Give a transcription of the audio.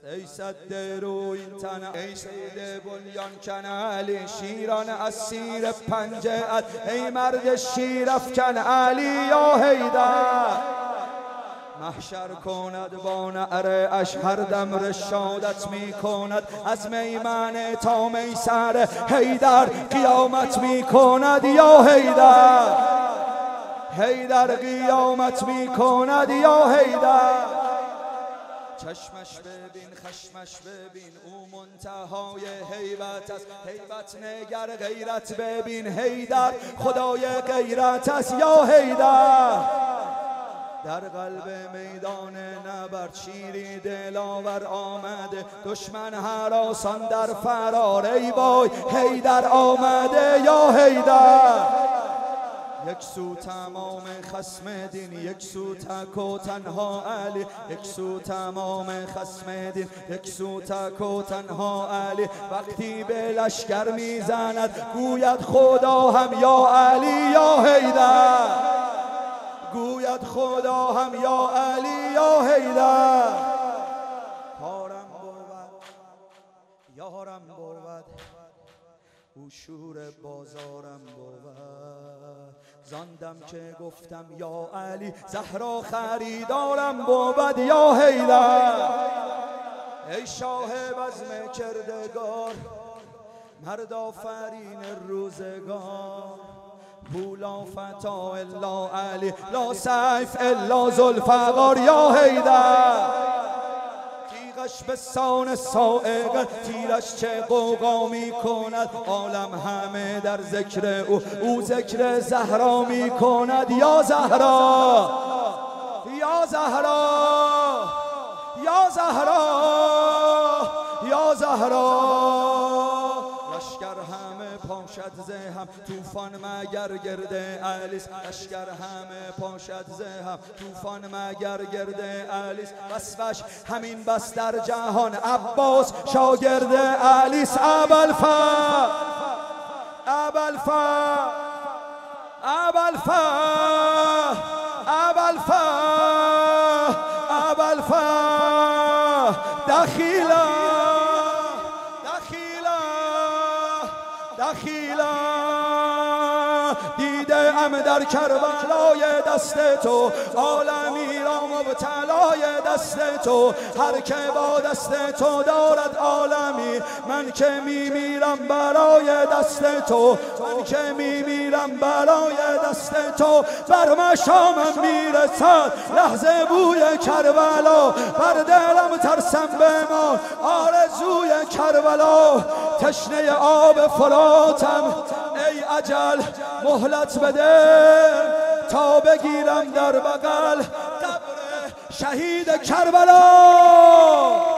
ای صد رو این تن، ای سید بنیان کن علی، شیران اسیر پنجه‌ات، ای مرد شیر افکن علی یا حیدر. محشر کند با نعره اش، هر دم رشادت می کند، از میمنه تا میسر حیدر قیامت می کند یا حیدر. حیدر قیامت می کند یا حیدر. چشمش ببین خشمش ببین، او منتهای هیبت است، هیبت نگر غیرت ببین، حیدر خدای غیرت است یا حیدر. در قلب میدان نبرد شیری دلاور آمده، دشمن هراسان در فرار، ای وای حیدر آمده یا حیدر. یک سو تمام خصم دین، یک سو تک و تنها علی، یک سو تمام خصم دین، یک سو تک و تنها علی. وقتی به لشکر میزند گوید خدا هم یا علی یا حیدر، گوید خدا هم یا علی یا حیدر. کارم بود یارم بود، او شور بازارم بود، زاندم که گفتم یا علی، زهرا خریدارم بود یا حیدر. ای شاه بزم کردگار، مرد آفرین روزگار، لا فتا الا علی، لا سیف الا ذوالفقار یا حیدر. تیغش به سان صاعقه، تیرش چه غوغا می کند، عالم همه در ذکر او ذکر زهرا می کند یا زهرا یا زهرا یا زهرا یا زهرا. لشکر همه پاشد زهم، طوفان مگر گرده علیس، لشکر همه پاشد زهم، طوفان مگر گرده علیس. وصفش همین بس در جهان، عباس شاگرد علیس. ابوالفضل ابوالفضل ابوالفضل ابوالفضل ابوالفضل دخیلا دخیلا دیده ام در کربلای دست تو، عالمی را مبتلای دست تو، هر که با دست تو دارد عالمی، من که میمیرم برای دست تو، من که میمیرم برای دست تو. بر مشامم میرسد لحظه بوی کربلا، بر دلم ترسم بمان آرزوی کربلا. تشنه آب فراتم ای اجل، مهلت بده تا بگیرم در بغل قبر شهید کربلا.